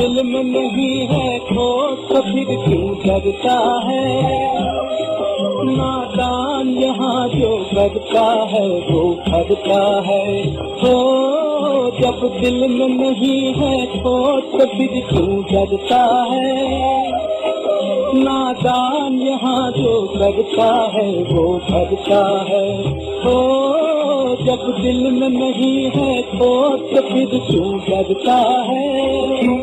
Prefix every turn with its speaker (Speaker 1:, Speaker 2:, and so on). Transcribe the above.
Speaker 1: दिल में नहीं है तो फिर क्यों डरता है। नादान यहाँ जो करता है वो करता है। हो जब दिल में नहीं है तो फिर क्यों डरता है। नादान यहाँ जो करता है वो करता है। हो जब दिल में नहीं है तो फिर क्यों डरता है।